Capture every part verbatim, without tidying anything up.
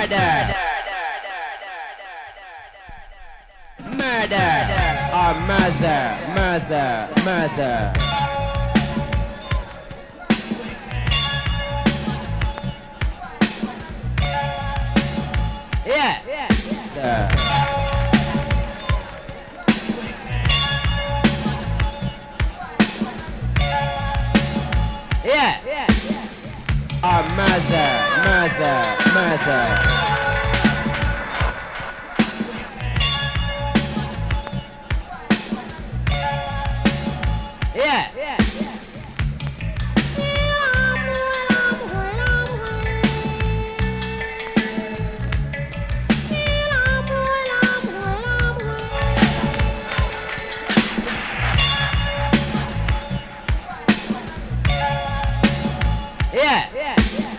Murder. Murder. Or murder. Murder. Murder. Yeah. Yeah. Yeah. Yeah. Yeah. Or murder, murder, murder. Yeah. Yeah. Yeah. Yeah.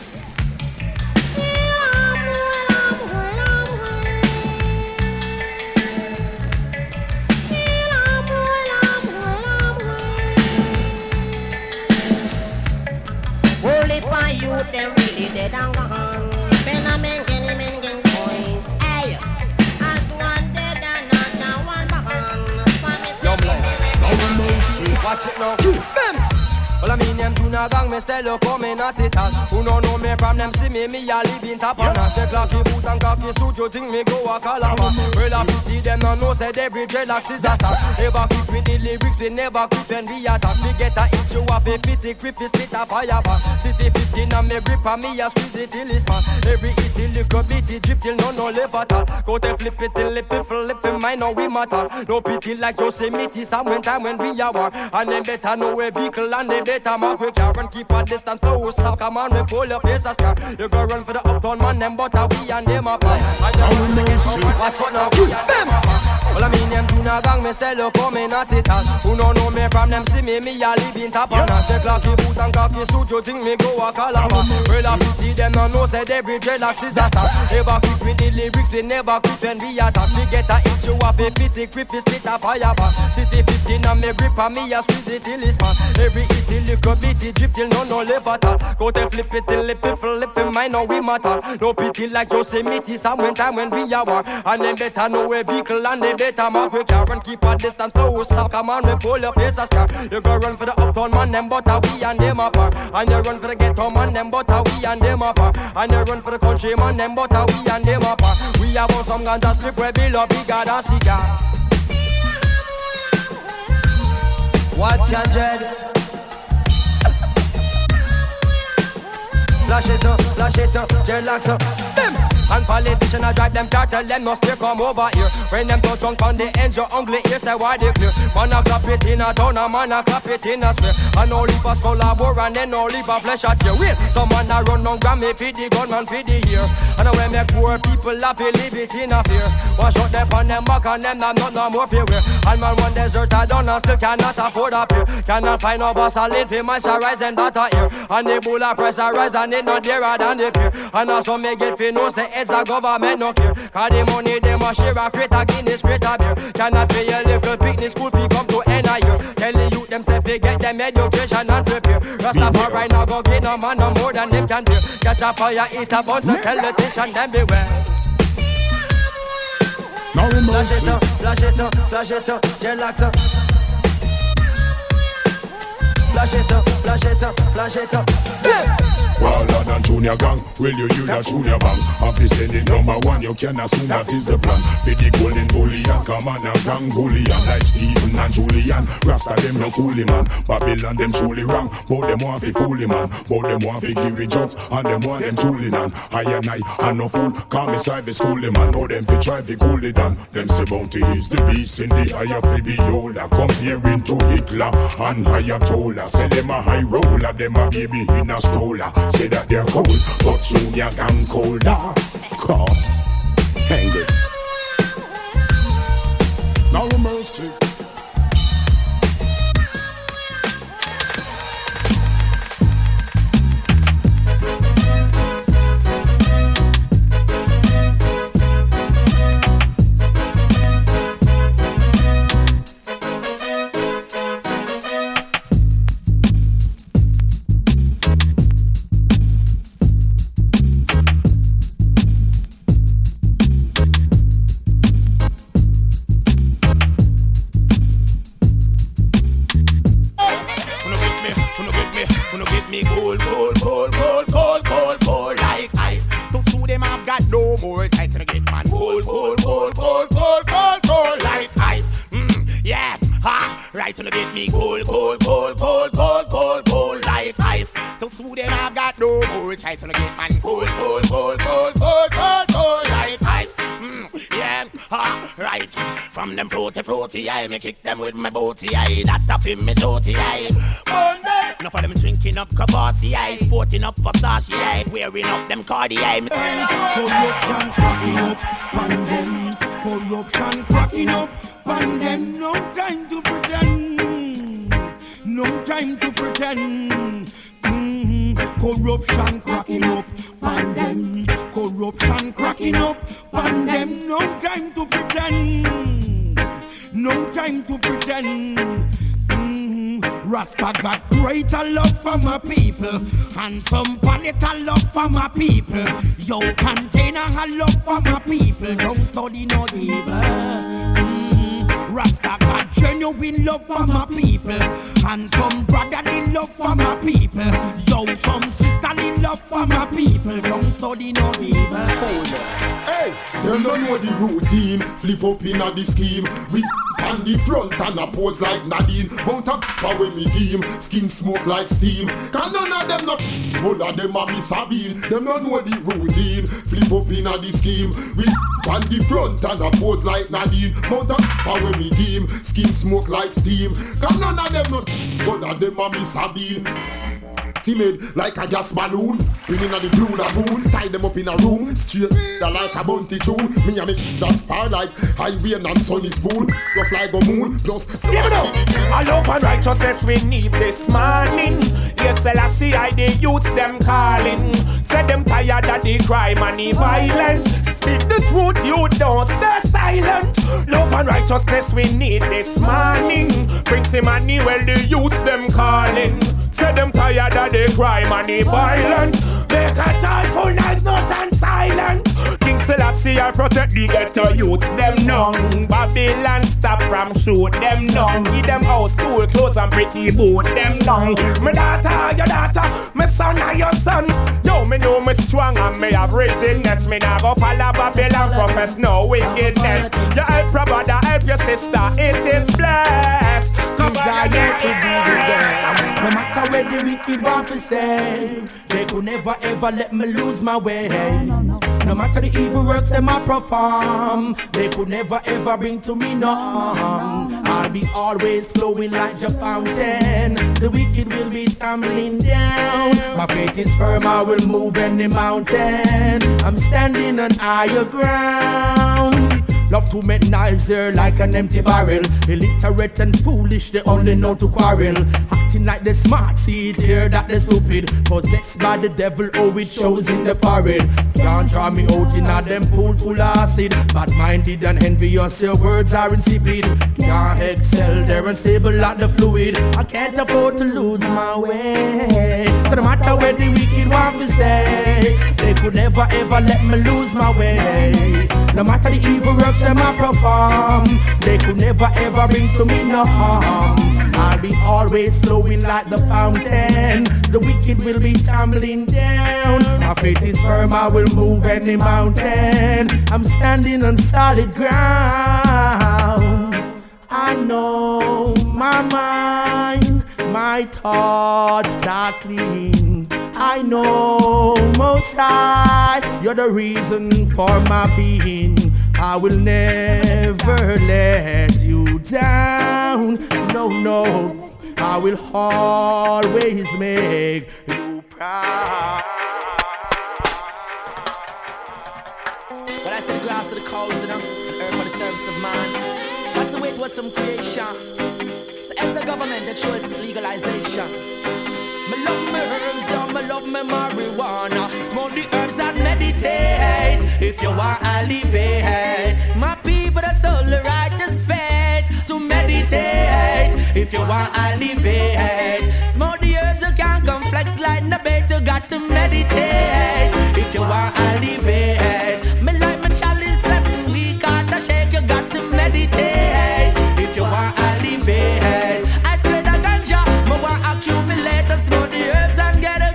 Only for you, they really dead and gone. Ben a men, genny men, gen coin. Hey, as one dead and not one behind. Yo, black. Watch it now. Bam! Well, I mean, them tuna gang, me say, look, come in at it all. Who no know me from them, see me, me a live in top on us. Say, clappy boot and cocky suit, you think me go a calabar. Well, I pity them, no know, say, every dreadlocks is a star. Never quit with the lyrics, we never quit when we attack. We get a hit, you off a fifty, grip, split a fire bar. City fifteen, and me grip, and me a squeeze it till it's man. Every hit, till little bit, it drip, till no, no, live at all. Go to flip it, till it, flip it, mine, now we matter. No pity like Yosemite, some when time when we are war. And them better know a vehicle, and them better mark we car and keep a distance to us. Come on, we pull your face a scar. You go run for the uptown man, them but we and them up. I just want to get someone, watch it now, we and them up. Well, I mean, them tuna gang, me say, look, come in at it all. Who no know me from them, see me, me a live in top on us. Say, clappy boot and cocky suit, you think me go a calabar. Well, I pity them, no know, said every dreadlocks is a star. Never quit with the lyrics, we never quit when we attack. We get a hit, you off a fifty, grip, split a fire bar. City fifteen, and me grip, and me a squeeze it till it's man. Every hit, till little bit, it drip, till no, no, live at all. Go to flip it, till it, flip it, mine, now we matter. No pity like Yosemite, some when time when we are war. And them better know a vehicle, and them better mark we car and keep a distance to us. Come on, we pull your face a scar. You go run for the uptown man, them but we and them apart. And you run for the ghetto man, them but we and them apart. And you run for the country man, them but we and them apart. We have on some ganja strip where we love bigger than cigar. Watch your dread. Flash it up, flash it up, dreadlocks up. Bim! And politicians a drive them car, tell them no stay come over here. When them touch drunk on the ends, your ugly ears say why they clear. Man a clap it in a town, a man a clap it in a square. And no leave a skull a bore and then no leave a flesh at your wheel. Some man a run down Grammy for the gunman for the year. And when make poor people happy, leave it in a fear. Wash out them on them back and them not no more fear. And man one desert a done and still cannot afford a peer. Cannot find no boss a lead for moisturize them that a ear. And the bull a price a rise and it not dearer than the peer. And also me get fi know say it's a government no care. Cause the money them a share a crate a Guinness crate a beer. Cannot pay a little picnic school fee come to end a year. Tell the youth them say fi get them education and prepare. Rastafari now go get no man no more than them can bear. Catch a fire, eat a bunch, so tell the teacher them beware. Flash it up, flash it up, flash it up, dreadlocks up. Flash it up, flash it up, flash it up. Yeah. Wilder than Junior Gang, will you hear that Junior Bang? After sending number one, you can assume that is the plan. For the golden bullion, come on a gang bullion. Like Stephen and Julian, Rasta them no coolie man. Babylon them truly wrong, but them want fi foolie man. But them want fi give it jokes, and them want them truly none. I and I, and no fool, call me side the schoolie man. Know them fi try fi cool it down. Them say bounty is the beast in the eye of the beholder. Comparing to Hitler and Ayatollah. Say them a high roller, them a baby in a stroller. Say that they're cold, but Junior Gang colder. Cause, hang it. No mercy. cold, cold, cold, cold, cold, cold, cold like ice. To sue them I've got no more chance to get man cold, cold, cold, cold, cold, cold, cold like ice. Mm, yeah, ha, right to get me cold, cold, cold, cold, cold, cold, cold like ice. To sue them I've got no more chance to get man cold, cold, cold, cold, cold, cold, cold like ice. Mm, yeah, ha, right. From them fruity, fruity, I me kick them with my booty, I that a film me dirty, I burn them. Enough of them drinking up Kabasi, I sporting up Versace, I wearing up them Cardi, I me corruption cracking up, pan them. Corruption cracking up, pan them. No time to pretend, no time to pretend. Mm-hmm. Corruption cracking up, pan them. Corruption cracking up, pan them. No time to pretend, no time to pretend. Mm-hmm. Rasta got greater love for my people, and some paletal love for my people. Yo, container a love for my people. Don't study no evil. Mm-hmm. Rasta got genuine love for my people, and some brotherly love for my people. Yo, some sisterly love for my people. Don't study no evil. Hey, them don't know the routine. Flip up in a the scheme. We on the front and a pose like Nadine. Mount up power me game. Skin smoke like steam. Cause none of them not. All of them a Miss Sabine. Them don't know the routine. Flip up in a the scheme. We on the front and a pose like Nadine. Mount up power me game. Skin smoke like steam. Cause none of them not. All of them a Miss Sabine. Timid like a gas balloon. Bringing on the blue lagoon. Tie them up in a room. Straight like a bounty tune. Me and me just far like highway and sunny spoon. Your fly go moon. Plus give it up. I love and righteousness we need this morning. Yes, I see I the youths them calling. Say them tired of the crime and the violence. Speak the truth, you don't stay silent. Love and righteousness we need this morning. Prince Emmanuel, the youths them calling. Say them tired of the crime and the violence. Make a joyful noise, not and silent. King Selassie, I protect the ghetto youths, them none. Babylon stop from shoot, them none. Give them house, school, clothes and pretty boot, them none. My daughter, your daughter, my son and your son. Yo, me know me strong and me have rigidness. Me nah go follow Babylon, profess no wickedness. You help your brother, help your sister, it is blessed. Come on, yeah, yeah. No matter where the wicked want to say, they could never ever let me lose my way. No, no, no. No matter the evil works them I perform, they could never ever bring to me no harm. I'll be always flowing like a fountain. The wicked will be tumbling down. My faith is firm, I will move any mountain. I'm standing on higher ground. Love to make noise there like an empty barrel. Illiterate and foolish, they only know to quarrel. Acting like they smart, see it here that they stupid. Possessed by the devil, oh it shows in the forehead. Can't draw me out in a them pool full of acid. Bad-minded and envious, your words are insipid. Can't excel, they're unstable like the fluid. I can't afford to lose my way. So no matter where the wicked want to say, they could never ever let me lose my way. No matter the evil works them I perform, they could never ever bring to me no harm. I'll be always flowing like the fountain. The wicked will be tumbling down. My faith is firm, I will move any mountain. I'm standing on solid ground. I know my mind, my thoughts are clean. I know Most High, you're the reason for my being. I will never let you down. No, no, I will always make you proud. But I said grass to the cows, you know, earth for the service of man. What's the way towards some creation? So enter government that shows its legalization. Me love me herbs, yeah, me love me marijuana. Smoke the herbs and meditate. If you want elevate, my people that's all the righteous faith to meditate. If you want elevate, smoke the herbs you can't come flex like the bait. You got to meditate. If you want elevate, me like my chalice seven week after shake. You got to meditate. If you want elevate, I swear the ganja, me want accumulate. Smoke the herbs and get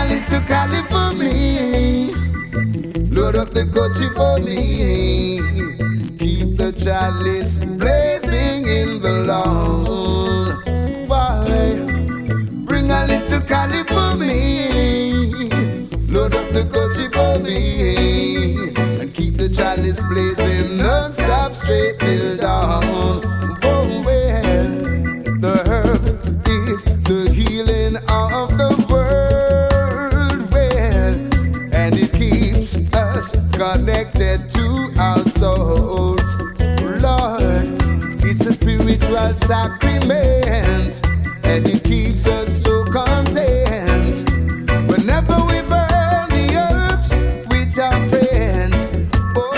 little Cali for me. Load up the coachy for me. Keep the chalice blazing in the lawn. Why? Bring a little Cali for me. Load up the coachy for me. And keep the chalice blazing non-stop straight till dawn. Oh well, the herb is the healing of the world. Well, and it keeps us connected to our souls. Lord, it's a spiritual sacrament, and it keeps us so content. Whenever we burn the herbs with our friends, oh,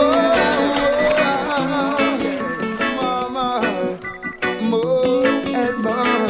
oh, mama, more and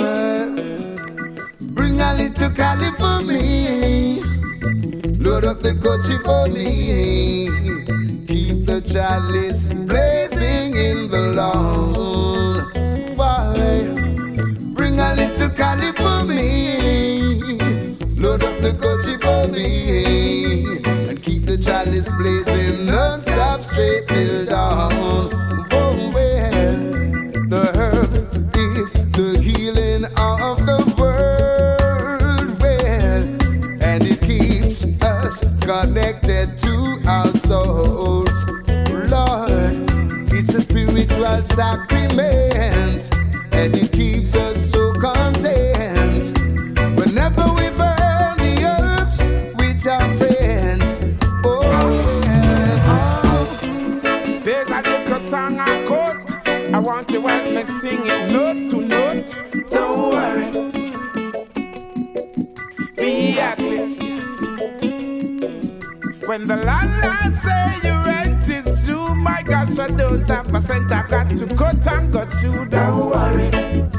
more. Bring a little Cali for me. Load up the coachy for me. Keep the chalice blazing in the lawn. Why? Bring a little Cali for me. Load up the coachy for me. And keep the chalice blazing non-stop straight till dawn. Oh well, the herb is the healing of the world. Well, and it keeps us connected to our souls. Lord, it's a spiritual sacrament, and it keeps us so content. Whenever we burn the herbs with our friends, oh yeah. There's a little song I quote. I want you to help me sing it note to note. Don't worry, be happy. When the landlord say your rent is due, my gosh, I don't have a cent. I got to cut and cut you. Don't worry,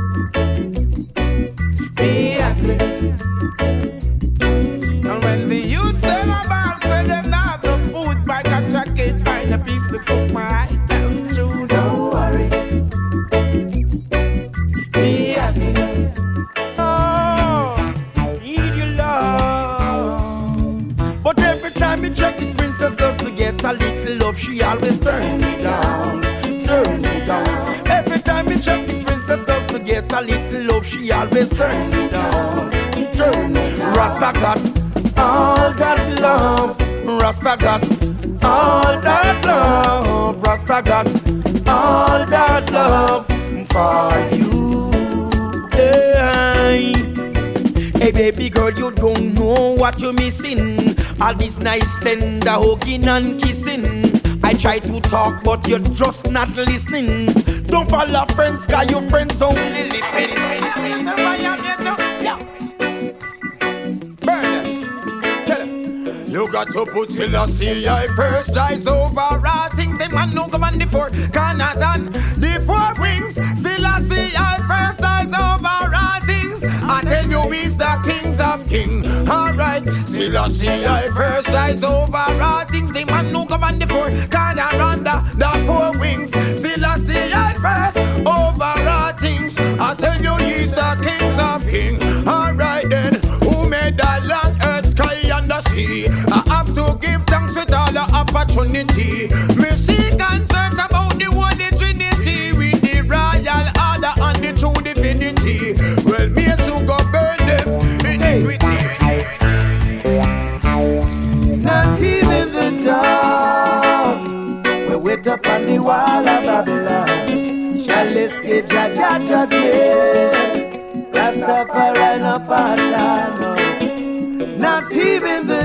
be happy. And when the youth them about say them not the food, my gosh, I can't find a piece to cook my eye. That's true. Don't worry, be happy. Oh, need your love. But every time you check this princess does to get a little love, she always turn me down, turn me down. Every time you check this princess does to get a little love, she always turn me down, turn me down. Rasta got all that love, Rasta got all that love, Rasta got all that love for you. Hey, hey baby girl, you don't know what you're missing. All this nice tender hugging and kissing. I try to talk but you're just not listening. Don't follow friends, cause your friends only listen. Burn them, tell them. You got to put Selassie I first, eyes over all things. Them man no go on the four corners and the four wings. Selassie I first, eyes over all things. I tell you he's the kings of king. Alright, Selassie I first, eyes over all things. The man no go on the four corners and the, the four wings. Selassie I first, over all things. I tell you he's the kings of king. Alright then, who made the land, earth, sky and the sea? I have to give thanks with all the opportunity. Me seek and search about the Holy Trinity with the royal order and the true divinity. Well, me to go burn them iniquity. Not even the dark, we wait up on the wall of Babylon, shall escape Jah Jah judgment. Rastafari no partial. Not even the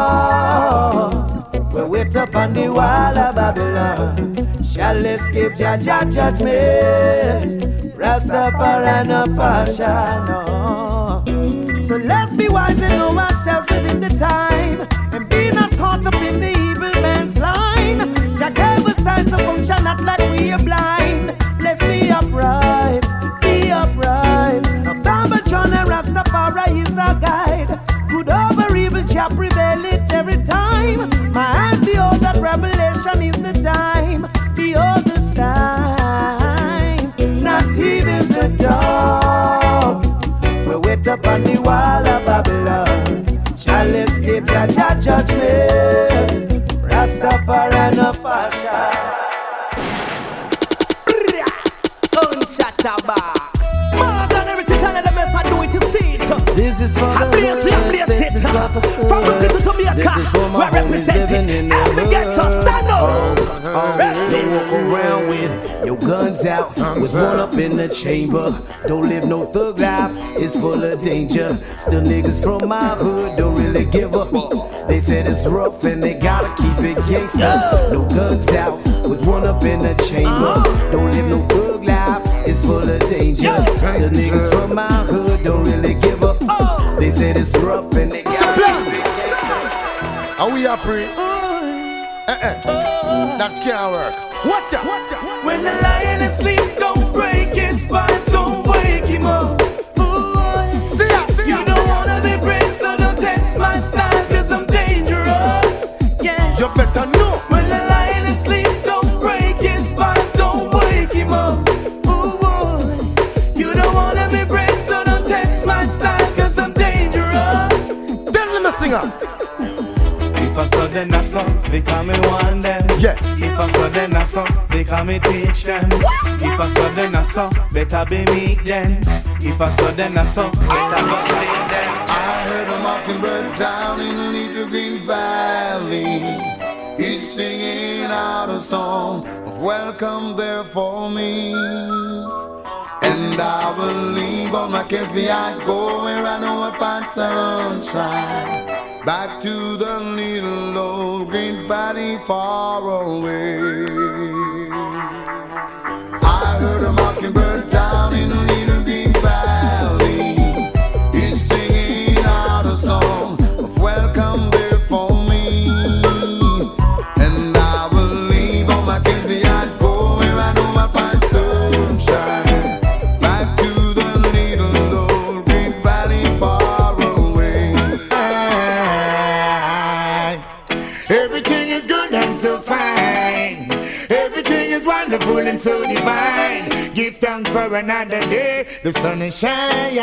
dark, we wait up on the wall of Babylon, shall escape Jah Jah judgment. Rastafari no partial, no. So let's be wise and know ourselves within the time, and be not caught up in the evil man's line. Jah gave us signs to function, not like we are blind. Let's be upright, be upright. Baba John and Rastafari is our guide. Good over evil shall prevail it every time. My eyes behold that revelation is the time. Behold the sign. Not even the dark, we wait up on the wall of Babylon, escape Jah Jah judgment. Rastafari no fashion. Unchataba. More than everything, tell them I do it to see it. This is for the hood. This is for the hood. From Brooklyn to Jamaica, we're representing every ghetto. Stand up. They walk around with your guns out, with one up in the chamber. Don't live no thug life, it's full of danger. Still niggas from my hood don't really give up. They said it's rough and they gotta keep it gangsta. No guns out, with one up in the chamber. Don't live no thug life, it's full of danger. Still niggas from my hood don't really give up. They said it's rough and they gotta keep it gangsta. Are we a pray? Eh-eh, that can't work. Watch out, watch out. When the lion is asleep, don't break his spines, don't wake him up. Ooh, see ya, see ya. You don't wanna be brave, so don't test my style, cause I'm dangerous. Yeah. You better know. When the lion is asleep, don't break his spines, don't wake him up. Ooh, boy. You don't wanna be brave, so don't test my style, cause I'm dangerous. Tell them a singer. If I saw then I saw, they come and one them. Yeah. If I saw then I saw, they come and teach them. If I saw then I saw, better be meek then. If I saw then I saw, better go sleep then. I heard a mockingbird down in the Little Green Valley. He's singing out a song of welcome there for me. And I will leave all my cares behind, go where I know I find sunshine. Back to the little old green valley far away. I heard a mockingbird down in the little green valley. He's singing out a song of welcome there for me. And I will leave all my cares behind, go where I know I find sunshine. Back to the little old green valley far away. Everything is good and so fine. Everything is wonderful and so divine. Give thanks for another day. The sun is shine,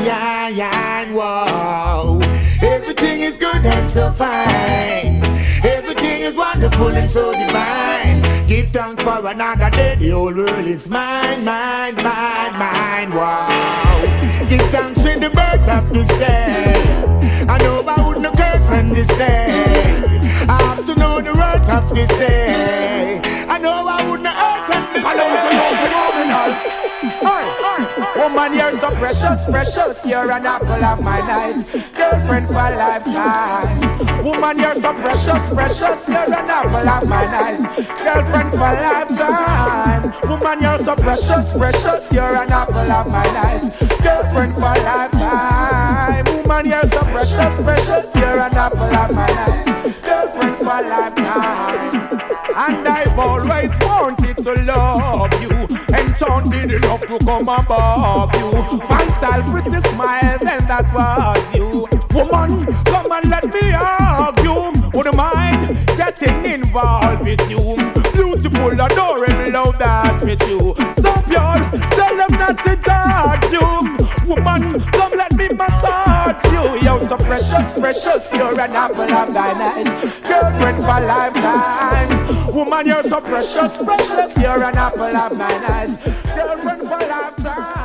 wow. Everything is good and so fine. Everything is wonderful and so divine. Give thanks for another day. The whole world is mine, mine, mine, mine, wow. Give thanks for the birth of this day. I know I wouldn't curse on this day. I have to know the worth of this day. I know I wouldn't hurt on this day. Woman, you're so precious, precious. You're an apple of my eyes, girlfriend for lifetime. Woman, you're so precious, precious. You're an apple of my eyes, girlfriend for lifetime. Woman, you're so precious, precious. You're an apple of my eyes, girlfriend for lifetime. Woman, you're so precious, precious. You're an apple of my eyes, girlfriend for lifetime. And I've always wanted to love you, enchanted enough to come above you. Fine style, pretty smile, then that was you. Woman, come and let me argue. Wouldn't mind getting involved with you. Beautiful, adoring, love that with you. So pure, tell them not to judge you. Woman, come let me massage you. You're so precious, precious. You're an apple of thine eyes, girlfriend for lifetime. Woman, you're so precious, precious. You're an apple of mine eyes, girlfriend for lifetime.